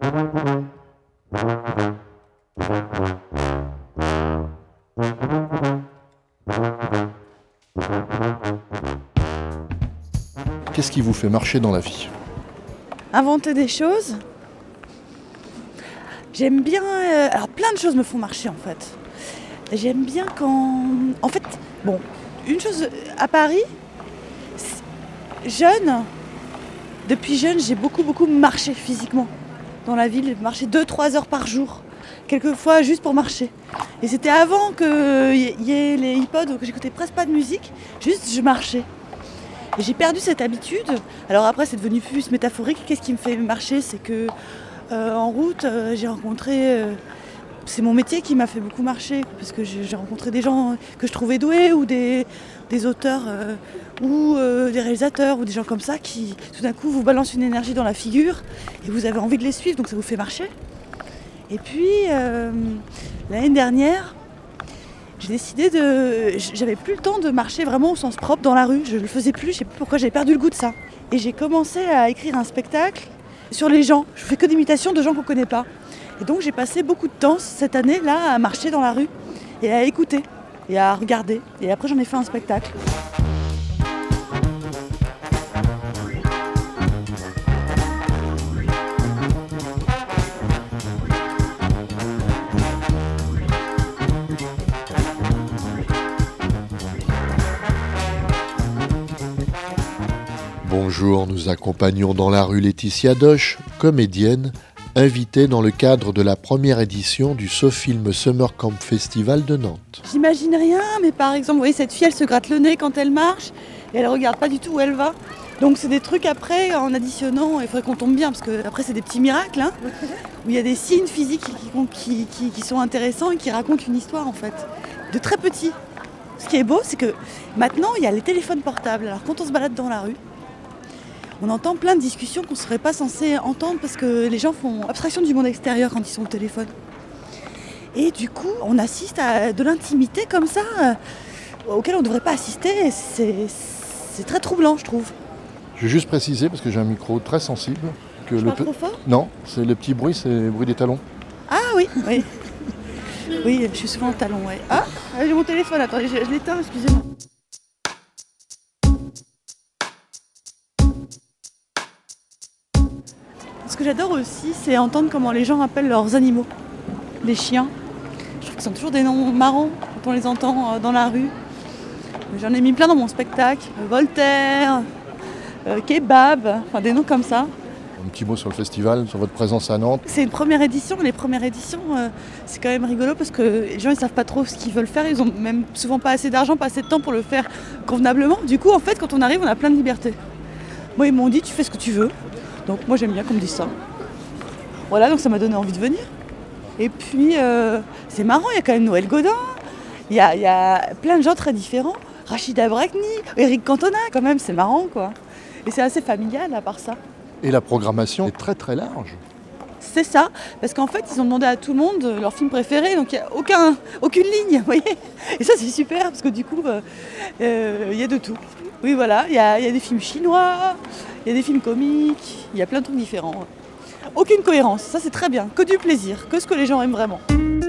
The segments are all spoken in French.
Qu'est-ce qui vous fait marcher dans la vie ? Inventer des choses. J'aime bien... alors plein de choses me font marcher en fait. J'aime bien quand... En fait, bon, une chose à Paris, jeune, depuis jeune, j'ai beaucoup marché physiquement dans la ville, marché 2-3 heures par jour, quelquefois juste pour marcher. Et c'était avant qu'il y ait les iPods, que j'écoutais presque pas de musique, juste je marchais. Et j'ai perdu cette habitude. Alors après, c'est devenu plus métaphorique. Qu'est-ce qui me fait marcher ? C'est que en route, j'ai rencontré... c'est mon métier qui m'a fait beaucoup marcher, parce que j'ai rencontré des gens que je trouvais doués, ou des auteurs, ou des réalisateurs, ou des gens comme ça, qui tout d'un coup vous balancent une énergie dans la figure, et vous avez envie de les suivre, donc ça vous fait marcher. Et puis, l'année dernière, j'ai décidé de... J'avais plus le temps de marcher vraiment au sens propre dans la rue, je le faisais plus, je sais plus pourquoi, j'avais perdu le goût de ça. Et j'ai commencé à écrire un spectacle sur les gens, je fais que d'imitations de gens qu'on connaît pas. Et donc j'ai passé beaucoup de temps cette année-là à marcher dans la rue et à écouter et à regarder. Et après j'en ai fait un spectacle. Bonjour, nous accompagnons dans la rue Laetitia Doche, comédienne, invitée dans le cadre de la première édition du SoFilm Summer Camp Festival de Nantes. J'imagine rien, mais par exemple, vous voyez, cette fille, elle se gratte le nez quand elle marche et elle regarde pas du tout où elle va. Donc c'est des trucs après, en additionnant, il faudrait qu'on tombe bien, parce que après c'est des petits miracles, hein, où il y a des signes physiques qui sont intéressants et qui racontent une histoire en fait, de très petits. Ce qui est beau, c'est que maintenant il y a les téléphones portables. Alors quand on se balade dans la rue, on entend plein de discussions qu'on ne serait pas censé entendre parce que les gens font abstraction du monde extérieur quand ils sont au téléphone. Et du coup, on assiste à de l'intimité comme ça, auquel on ne devrait pas assister. C'est très troublant, je trouve. Je vais juste préciser, parce que j'ai un micro très sensible, que Je parle trop fort ? Non, c'est le petit bruit, c'est le bruit des talons. Ah oui. Oui, je suis souvent au talon, ouais. Ah, j'ai mon téléphone, attendez, je l'éteins, excusez-moi. Ce que j'adore aussi, c'est entendre comment les gens appellent leurs animaux, les chiens. Je trouve qu'ils ont toujours des noms marrants quand on les entend dans la rue. J'en ai mis plein dans mon spectacle, Voltaire, Kebab, enfin des noms comme ça. Un petit mot sur le festival, sur votre présence à Nantes. C'est une première édition, les premières éditions, c'est quand même rigolo parce que les gens ils savent pas trop ce qu'ils veulent faire, ils ont même souvent pas assez d'argent, pas assez de temps pour le faire convenablement. Du coup en fait quand on arrive on a plein de liberté. Moi ils m'ont dit tu fais ce que tu veux. Donc moi j'aime bien qu'on me dise ça. Voilà, donc ça m'a donné envie de venir. Et puis c'est marrant, il y a quand même Noël Godin, il y a plein de gens très différents. Rachida Brakni, Eric Cantona, quand même, c'est marrant quoi. Et c'est assez familial à part ça. Et la programmation est très très large. C'est ça, parce qu'en fait ils ont demandé à tout le monde leur film préféré, donc il n'y a aucune ligne, vous voyez. Et ça c'est super, parce que du coup, il y a de tout. Oui voilà, il y a des films chinois, il y a des films comiques, il y a plein de trucs différents. Aucune cohérence, ça c'est très bien, que du plaisir, que ce que les gens aiment vraiment.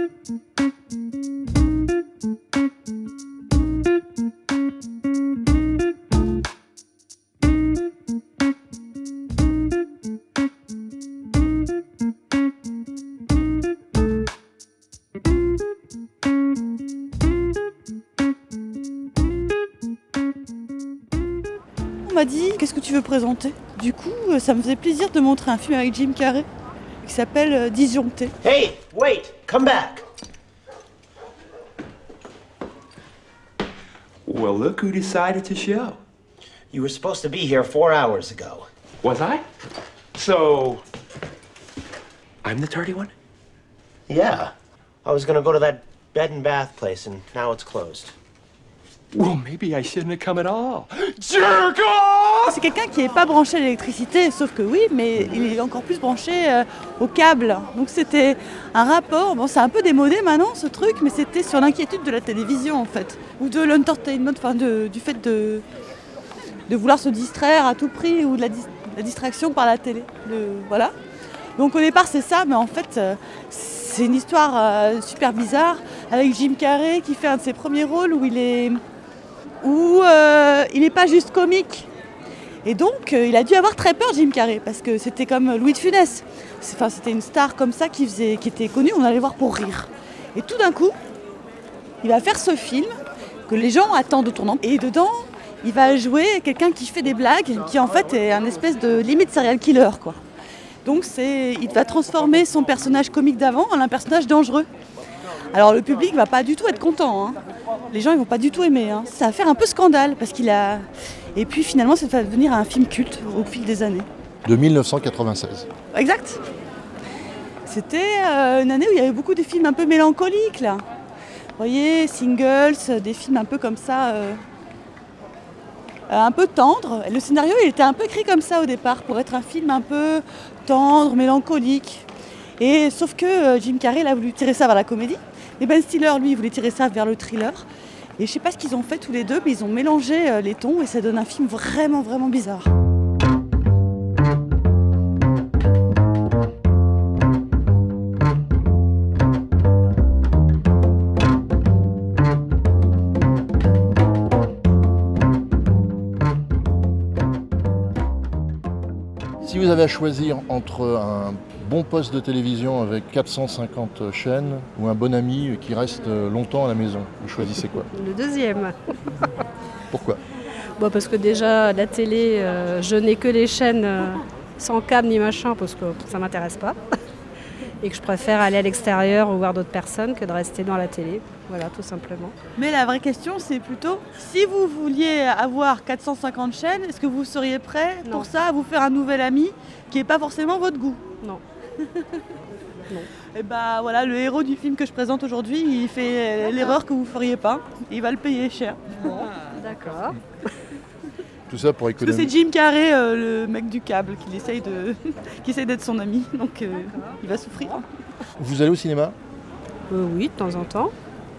On m'a dit qu'est-ce que tu veux présenter ? Du coup, ça me faisait plaisir de montrer un film avec Jim Carrey qui s'appelle Disjoncté. Hey, wait, come back. Well, look who decided to show. You were supposed to be here 4 hours ago. Was I? So, I'm the tardy one? Yeah. I was gonna go to that bed and bath place, and now it's closed. Well, maybe I shouldn't have come at all. Jerk off! C'est quelqu'un qui n'est pas branché à l'électricité, sauf que oui, mais il est encore plus branché au câble. Donc c'était un rapport, bon c'est un peu démodé maintenant ce truc, mais c'était sur l'inquiétude de la télévision en fait, ou de l'entertainment, enfin du fait de vouloir se distraire à tout prix, ou de la distraction par la télé. Voilà. Donc au départ c'est ça, mais en fait c'est une histoire super bizarre avec Jim Carrey qui fait un de ses premiers rôles où il est pas juste comique. Et donc il a dû avoir très peur Jim Carrey parce que c'était comme Louis de Funès. C'était une star comme ça qui était connue, on allait voir pour rire. Et tout d'un coup, il va faire ce film que les gens attendent au tournant. Et dedans, il va jouer quelqu'un qui fait des blagues, qui en fait est un espèce de limite serial killer, quoi. Donc il va transformer son personnage comique d'avant en un personnage dangereux. Alors le public va pas du tout être content, hein. Les gens ils vont pas du tout aimer, hein. Ça va faire un peu scandale parce qu'il a... Et puis finalement ça va devenir un film culte au fil des années. De 1996. Exact. C'était une année où il y avait beaucoup de films un peu mélancoliques là. Vous voyez, Singles, des films un peu comme ça, un peu tendres. Le scénario il était un peu écrit comme ça au départ pour être un film un peu tendre, mélancolique. Et sauf que Jim Carrey il a voulu tirer ça vers la comédie. Et Ben Stiller lui il voulait tirer ça vers le thriller. Et je sais pas ce qu'ils ont fait tous les deux, mais ils ont mélangé les tons et ça donne un film vraiment vraiment bizarre. Si vous avez à choisir entre un bon poste de télévision avec 450 chaînes ou un bon ami qui reste longtemps à la maison, vous choisissez quoi? Le deuxième. Pourquoi? Parce que déjà, la télé, je n'ai que les chaînes sans câble ni machin parce que ça ne m'intéresse pas. Et que je préfère aller à l'extérieur ou voir d'autres personnes que de rester dans la télé. Voilà, tout simplement. Mais la vraie question, c'est plutôt, si vous vouliez avoir 450 chaînes, est-ce que vous seriez prêt pour ça à vous faire un nouvel ami qui n'est pas forcément votre goût? Non. Non. Et bah voilà, le héros du film que je présente aujourd'hui, il fait l'erreur que vous ne feriez pas. Il va le payer cher. Bon, d'accord. Tout ça pour Parce que économiser. c'est Jim Carrey, le mec du câble, qui essaye d'être son ami. Donc il va souffrir. Vous allez au cinéma? Oui, de temps en temps.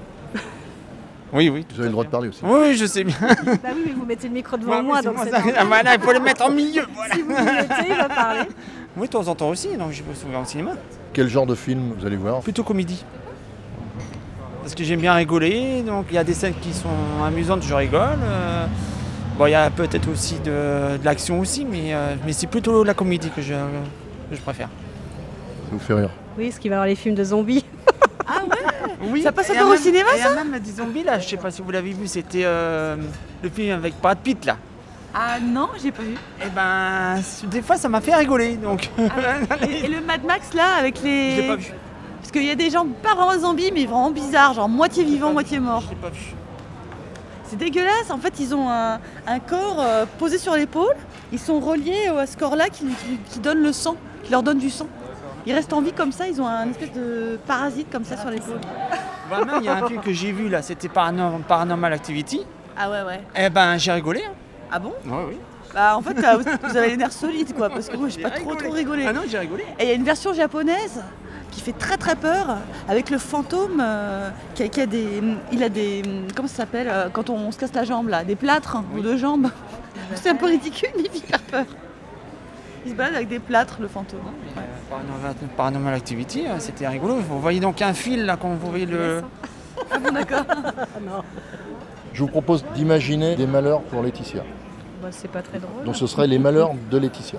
Oui, oui. Vous avez le droit de parler aussi. Oui, je sais bien. Bah oui, mais vous mettez le micro devant moi, donc c'est normal. Ah, voilà, il faut le mettre en milieu. Voilà. Si vous le mettez, il va parler. Oui, de temps en temps aussi, donc je peux souvent au cinéma. Quel genre de film vous allez voir? Plutôt comédie. Parce que j'aime bien rigoler, donc il y a des scènes qui sont amusantes, je rigole. Il y a peut-être aussi de l'action aussi, mais c'est plutôt la comédie que je préfère. Ça vous fait rire? Oui, parce qu'il va y avoir les films de zombies. Ah ouais? Oui, Ça passe et encore au cinéma, ça? Il y a même des zombies là, je sais pas si vous l'avez vu, c'était le film avec Brad Pitt là. Ah non, j'ai pas vu. Et ben, des fois ça m'a fait rigoler, donc. Et le Mad Max là, avec les... Je l'ai pas vu. Parce qu'il y a des gens pas vraiment zombies, mais vraiment bizarres, genre moitié vivant, moitié mort. Je l'ai pas vu. C'est dégueulasse, en fait ils ont un corps posé sur l'épaule, ils sont reliés à ce corps-là qui donne le sang, qui leur donne du sang. Ils restent en vie comme ça, ils ont un espèce de parasite comme ça sur l'épaule. Vraiment, il y a un film que j'ai vu là, c'était Paranormal Activity. Ah ouais. Eh ben, j'ai rigolé. Hein. Ah bon? Oui. Bah en fait vous avez les nerfs solides quoi, parce que moi j'ai pas trop rigolé. Ah non, j'ai rigolé. Et il y a une version japonaise qui fait très très peur, avec le fantôme qui a des... Comment ça s'appelle quand on se casse la jambe là? Des plâtres ou deux jambes. C'est un peu ridicule, mais il fait hyper peur. Il se balade avec des plâtres, le fantôme. Ouais. Paranormal Activity, c'était rigolo. Vous voyez donc un fil là, quand vous voyez le... Ah bon d'accord. Je vous propose d'imaginer des malheurs pour Laetitia. C'est pas très drôle. Donc ce serait les malheurs de Laetitia.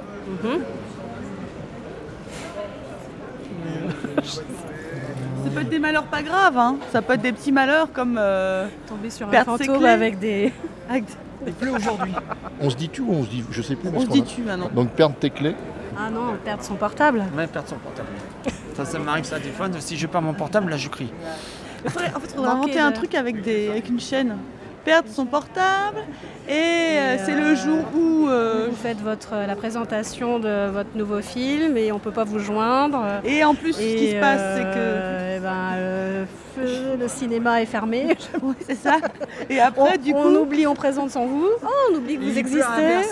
Ça peut être des malheurs pas graves, hein. Ça peut être des petits malheurs comme Tomber sur un perdre ses fantôme clés. avec des... Il pleut aujourd'hui. On se dit tu ou on se dit... Je sais plus. On se dit tu maintenant. Donc perdre tes clés. Ah non, perdre son portable. Même perdre son portable. Ça m'arrive ça des fois. Si je perds mon portable, là je crie. En fait, il faudrait inventer un truc avec une chaîne. Perdre son portable et c'est le jour où... Vous faites la présentation de votre nouveau film et on peut pas vous joindre. Et en plus, ce qui se passe, c'est que... le cinéma est fermé. Oui, c'est ça. Et après, on présente sans vous. Oh, on oublie que vous existez.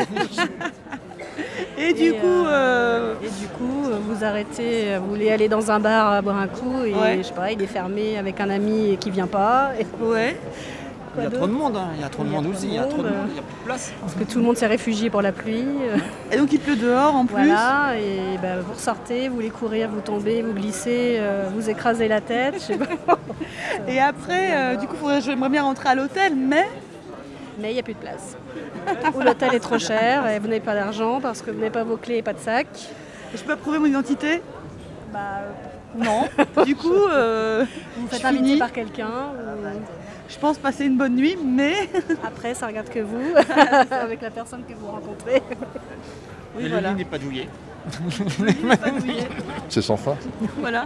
Et du coup, vous arrêtez, vous voulez aller dans un bar boire un coup et je sais pas, il est fermé avec un ami qui vient pas. Ouais. Il y a trop de monde, hein. Il y a trop de monde aussi, il y a trop de monde, il y a plus de place. Parce que tout le monde s'est réfugié pour la pluie. Et donc il pleut dehors en plus. Voilà, et vous ressortez, vous voulez courir, vous tombez, vous glissez, vous écrasez la tête, je sais pas. Et après, du coup, j'aimerais bien rentrer à l'hôtel, mais Mais il n'y a plus de place. Ou l'hôtel est trop cher et vous n'avez pas d'argent parce que vous n'avez pas vos clés et pas de sac. je peux prouver mon identité. Bah, Non. Du coup, vous faites je inviter finis. par quelqu'un. Je pense passer une bonne nuit, mais Après, ça regarde que vous, avec la personne que vous rencontrez. oui, Et voilà. le lit n'est pas douillé. Pas douillé. C'est sans fin. Voilà.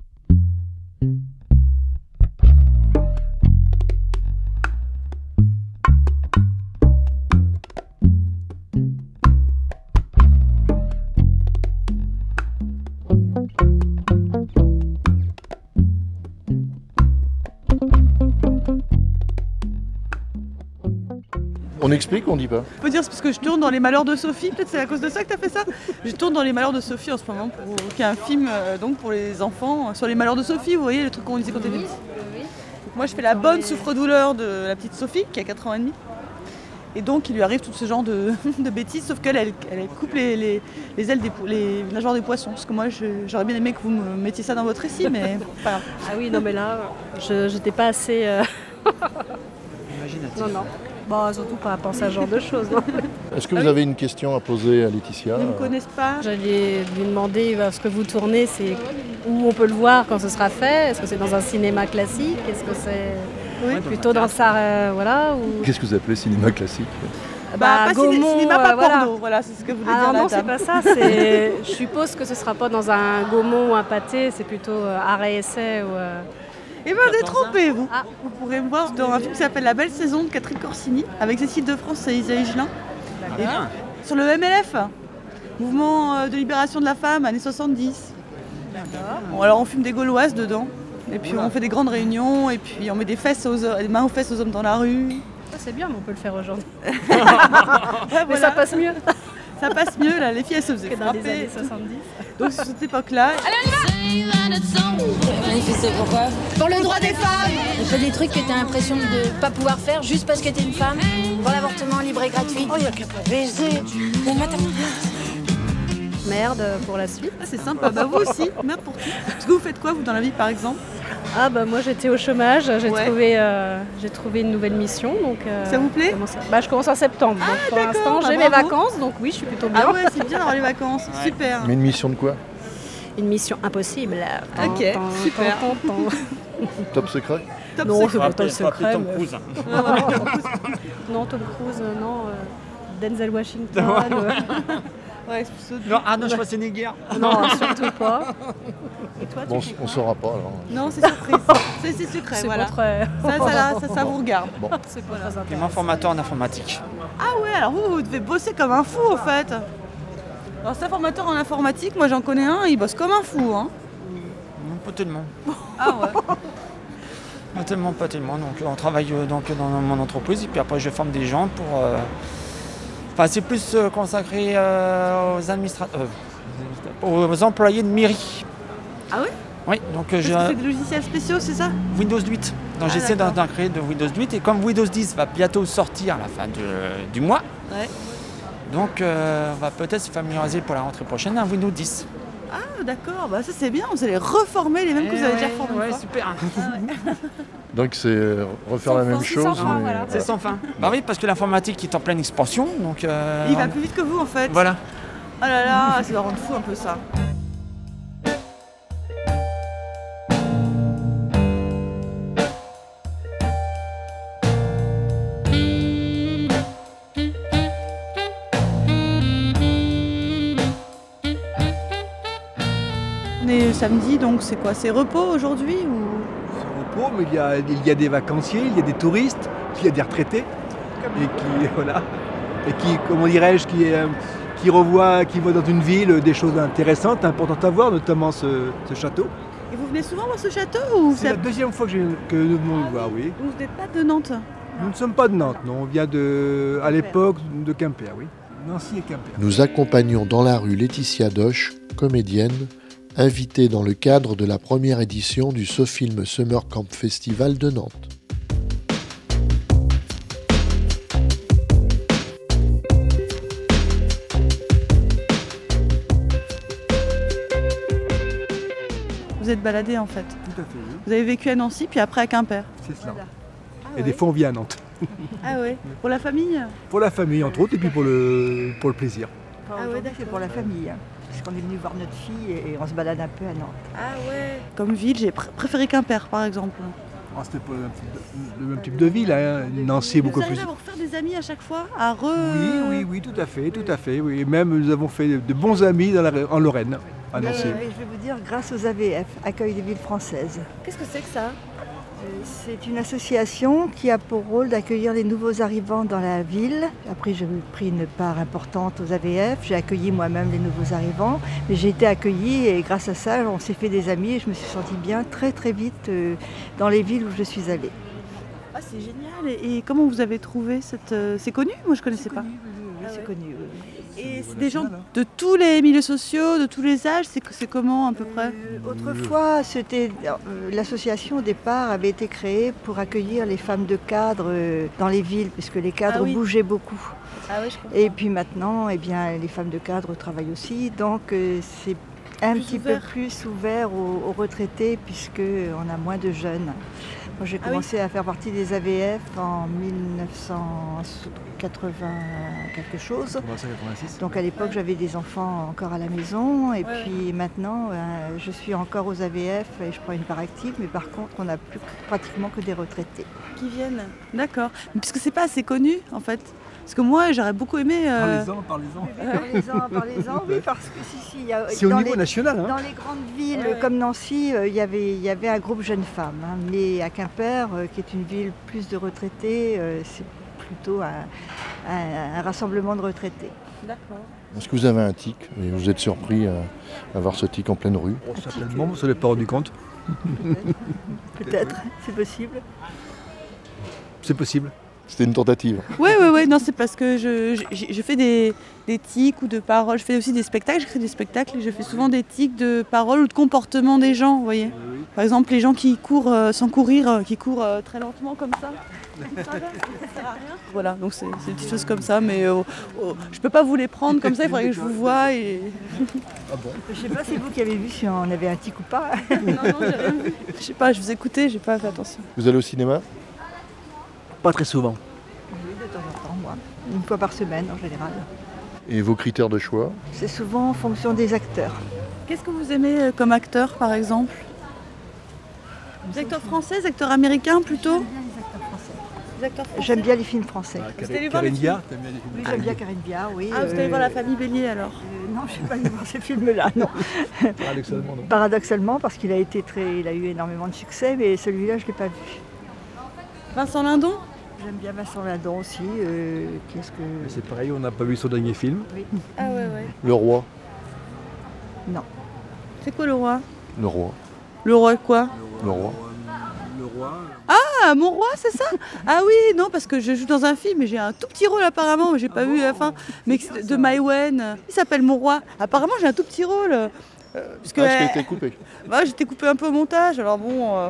On explique ou on dit pas? Je peux dire c'est parce que je tourne dans Les Malheurs de Sophie, peut-être c'est à cause de ça que tu as fait ça. Je tourne dans Les Malheurs de Sophie en ce moment, qui est un film donc pour les enfants sur les malheurs de Sophie, vous voyez le truc qu'on disait quand on était petit. Donc moi je fais la bonne souffre-douleur de la petite Sophie qui a 4 ans et demi. Et donc il lui arrive tout ce genre de bêtises, sauf qu'elle elle coupe les ailes les nageoires des poissons. Parce que moi j'aurais bien aimé que vous me mettiez ça dans votre récit, mais pas grave. Ah oui, non mais là, je n'étais pas assez... Imaginatif. Non. Bon, surtout pas penser à ce genre de choses. Non. Est-ce que vous avez une question à poser à Laetitia? Ils ne me connaissent pas. J'allais lui demander ce que vous tournez, c'est où on peut le voir quand ce sera fait. Est-ce que c'est dans un cinéma classique? Est-ce que c'est plutôt dans ça, voilà ou... Qu'est-ce que vous appelez cinéma classique? Pas Gaumont, cinéma, pas voilà. porno, voilà, c'est ce que voulait dire Ah la non, c'est dame. pas ça. Je suppose que ce sera pas dans un Gaumont ou un Pâté, c'est plutôt arrêt-essai ou... Eh ben, détrompez-vous. Ah. Vous pourrez me voir dans un film qui s'appelle La Belle Saison de Catherine Corsini, avec Cécile de France et Isa Higelin. Et sur le MLF, Mouvement de libération de la femme, années 70. Bon, alors on fume des gauloises dedans. Et puis on fait des grandes réunions, et puis on met des mains aux fesses aux hommes dans la rue. Ça, c'est bien, mais on peut le faire aujourd'hui. Ouais, Mais voilà. ça passe mieux Ça passe mieux, là, les filles elles se faisaient que dans les frapper. années 70. Donc sur cette époque-là, Manifester pourquoi? Pour le droit des femmes. Il fait des trucs que t'as l'impression de pas pouvoir faire juste parce que t'es une femme. Pour l'avortement libre et gratuit. Oh, il n'y a qu'à pas baiser. Merde pour la suite. ah, c'est sympa. Bah vous aussi, merde pour qui? Parce que vous faites quoi vous dans la vie par exemple? Ah bah moi j'étais au chômage, j'ai Ouais. trouvé une nouvelle mission. Donc, Ça vous plaît? Je commence en septembre. Donc, pour d'accord, l'instant bah j'ai mes bravo. vacances, donc oui je suis plutôt bien. Ah ouais, c'est bien d'avoir les vacances, super. Mais une mission de quoi? Une mission impossible. Ok, super. Top secret? Top Non, secret. c'est pas Tom secret. Tom mais- Cruise. Non, Tom Cruise, non. Denzel Washington. Ouais, c'est plutôt- Non, Arnold Schwarzenegger. Non, surtout pas. Et toi, Bon, tu fais on saura pas alors. Non, c'est surprise. C'est secret, C'est voilà. votre... Ça vous regarde. C'est pas très Et intéressant. moi, formateur en informatique. Ah ouais, alors vous devez bosser comme un fou en fait. Alors c'est un formateur en informatique, moi j'en connais un, il bosse comme un fou. Hein. Non, pas tellement. Ah ouais. Pas tellement. Donc, on travaille dans mon entreprise et puis après, je forme des gens pour. Enfin, c'est plus consacré aux employés de mairie. Ah ouais? Oui, donc Parce que c'est des logiciels spéciaux, c'est ça? Windows 8. Donc Ah, j'essaie d'accord. d'en créer de Windows 8 et comme Windows 10 va bientôt sortir à la fin du mois, Ouais. donc on va peut-être se familiariser pour la rentrée prochaine à Windows 10. Ah d'accord, bah ça c'est bien, vous allez reformer les mêmes que vous avez déjà formés. Ouais, une fois. super. Donc c'est refaire la même c'est chose. sans fin, mais- voilà. C'est sans fin. Bah oui, parce que l'informatique est en pleine expansion, donc Il va plus vite que vous en fait. voilà. Oh là là, ça doit rendre fou un peu ça. On est samedi, donc c'est quoi? C'est repos aujourd'hui ou... repos, mais il y a des vacanciers, il y a des touristes, il y a des retraités, et qui, voilà, et qui, comment dirais-je, qui voient dans une ville des choses intéressantes, importantes à voir, notamment ce château. Et vous venez souvent voir ce château ou C'est la deuxième fois que nous venons le voir, oui. Vous n'êtes pas de Nantes? Nous ne sommes pas de Nantes, non, on vient à l'époque de Quimper, oui. Nancy et Quimper. Nous accompagnons dans la rue Laetitia Doche, comédienne, invitée dans le cadre de la première édition du SoFilm Summer Camp Festival de Nantes. vous êtes baladé en fait. Tout à fait, oui. Vous avez vécu à Nancy, puis après à Quimper. C'est cela. Voilà. Et des fois, on vient à Nantes. Ah ouais. Pour la famille? Pour la famille, entre autres, et puis pour le plaisir. Ah ouais, C'est pour la famille, hein, parce qu'on est venu voir notre fille et on se balade un peu à Nantes. Ah ouais. Comme ville, j'ai préféré Quimper par exemple. Ah, c'était pas le même type de ville, hein. Nancy est beaucoup Vous plus... arrivez à vous refaire des amis à chaque fois? Oui, tout à fait. Oui. Et même, nous avons fait de bons amis en Lorraine, à Nancy. Je vais vous dire, grâce aux AVF, Accueil des villes françaises. Qu'est-ce que c'est que ça? C'est une association qui a pour rôle d'accueillir les nouveaux arrivants dans la ville. Après, j'ai pris une part importante aux AVF. J'ai accueilli moi-même les nouveaux arrivants. Mais j'ai été accueillie et grâce à ça, on s'est fait des amis et je me suis sentie bien très très vite dans les villes où je suis allée. Ah, c'est génial. Et comment vous avez trouvé cette... C'est connu? Moi, je ne connaissais pas. Oui, c'est connu. Et c'est des gens de tous les milieux sociaux, de tous les âges, c'est comment à peu près? Autrefois, l'association au départ avait été créée pour accueillir les femmes de cadre dans les villes, puisque les cadres bougeaient beaucoup. Ah oui, je comprends. Et puis maintenant, eh bien, les femmes de cadre travaillent aussi, donc c'est un petit peu plus ouvert aux retraités, puisqu'on a moins de jeunes. Moi, j'ai commencé à faire partie des AVF en 1980 quelque chose. 1986. Donc à l'époque, j'avais des enfants encore à la maison. Et puis maintenant, je suis encore aux AVF et je prends une part active. Mais par contre, on n'a plus pratiquement que des retraités. Qui viennent. D'accord. Mais puisque c'est pas assez connu, en fait. Parce que moi, j'aurais beaucoup aimé... Parlez-en. Parlez-en, oui, parce que si, il y a... C'est au niveau national. Hein. Dans les grandes villes comme Nancy, il y avait un groupe jeunes femmes. Hein. Mais à Quimper, qui est une ville plus de retraités, c'est plutôt un rassemblement de retraités. D'accord. Est-ce que vous avez un tic et vous êtes surpris à voir ce tic en pleine rue? Certainement, on ne se l'est pas rendu compte. Peut-être, c'est possible. C'est possible. C'était une tentative. Oui, non, c'est parce que je fais des tics ou de paroles. Je fais aussi des spectacles, j'écris des spectacles et je fais souvent des tics de paroles ou de comportement des gens, vous voyez. Par exemple, les gens qui courent sans courir, qui courent très lentement comme ça. Ça sert à rien. Voilà, donc c'est des petites choses comme ça, mais je peux pas vous les prendre comme ça, il faudrait que je vous voie et... Ah bon? Je sais pas, c'est vous qui avez vu si on avait un tic ou pas. Non, j'ai rien vu. Je sais pas, je vous écoutais, j'ai pas fait attention. Vous allez au cinéma? Pas très souvent. Oui, de temps en temps, moi. Une fois par semaine en général. Et vos critères de choix? C'est souvent en fonction des acteurs. Qu'est-ce que vous aimez comme acteur, par exemple? Des acteurs français, des acteurs américains plutôt? J'aime bien les films français. Karine Viard, Oui, j'aime bien Karine Viard, oui. Ah, vous allez voir La Famille Bélier alors? Non, je ne suis pas allée voir ces films-là, non. Paradoxalement, non. Paradoxalement, parce qu'il a eu énormément de succès, mais celui-là, je ne l'ai pas vu. Vincent Lindon? J'aime bien Vincent Lindon aussi. Mais c'est pareil, on n'a pas vu son dernier film. Oui. Ah ouais. Le Roi? Non. C'est quoi Le Roi? Le Roi. Le Roi quoi? Le Roi. Le Roi. Ah, Mon Roi, c'est ça? Ah oui, non, parce que je joue dans un film et j'ai un tout petit rôle apparemment, mais j'ai pas vu la fin. Mais de Maïwen, il s'appelle Mon Roi. Apparemment, j'ai un tout petit rôle. Parce qu'il a été coupé. Bah, j'étais coupé un peu au montage, alors bon...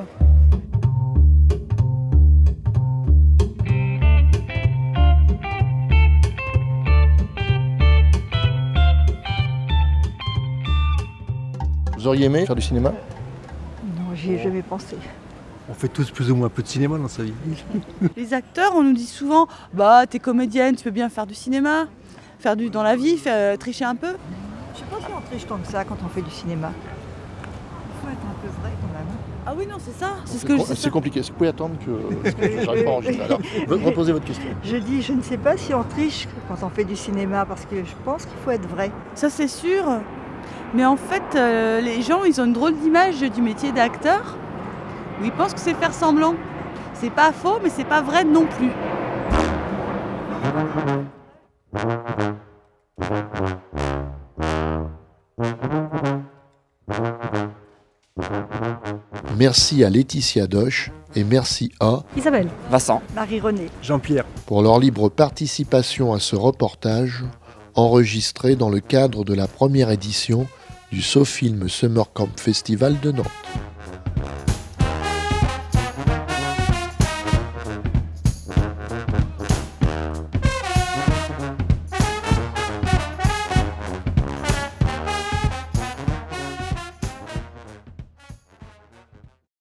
Vous auriez aimé faire du cinéma? Non, j'y ai jamais pensé. On fait tous plus ou moins un peu de cinéma dans sa vie. Les acteurs, on nous dit souvent, bah t'es comédienne, tu peux bien faire du cinéma, faire dans la vie, tricher un peu. Je sais pas si on triche tant que ça quand on fait du cinéma. Il faut être un peu vrai quand même. Ah oui, non, c'est ça. C'est compliqué. Est-ce que vous pouvez attendre que j'arrive pas à enregistrer? Alors, reposez votre question. Je ne sais pas si on triche quand on fait du cinéma, parce que je pense qu'il faut être vrai. Ça, c'est sûr. Mais en fait, les gens, ils ont une drôle d'image du métier d'acteur, où ils pensent que c'est faire semblant. C'est pas faux, mais c'est pas vrai non plus. Merci à Laetitia Doche et merci à Isabelle, Vincent, Marie-Renée, Jean-Pierre. pour leur libre participation à ce reportage enregistré dans le cadre de la première édition du SoFilm Summer Camp Festival de Nantes.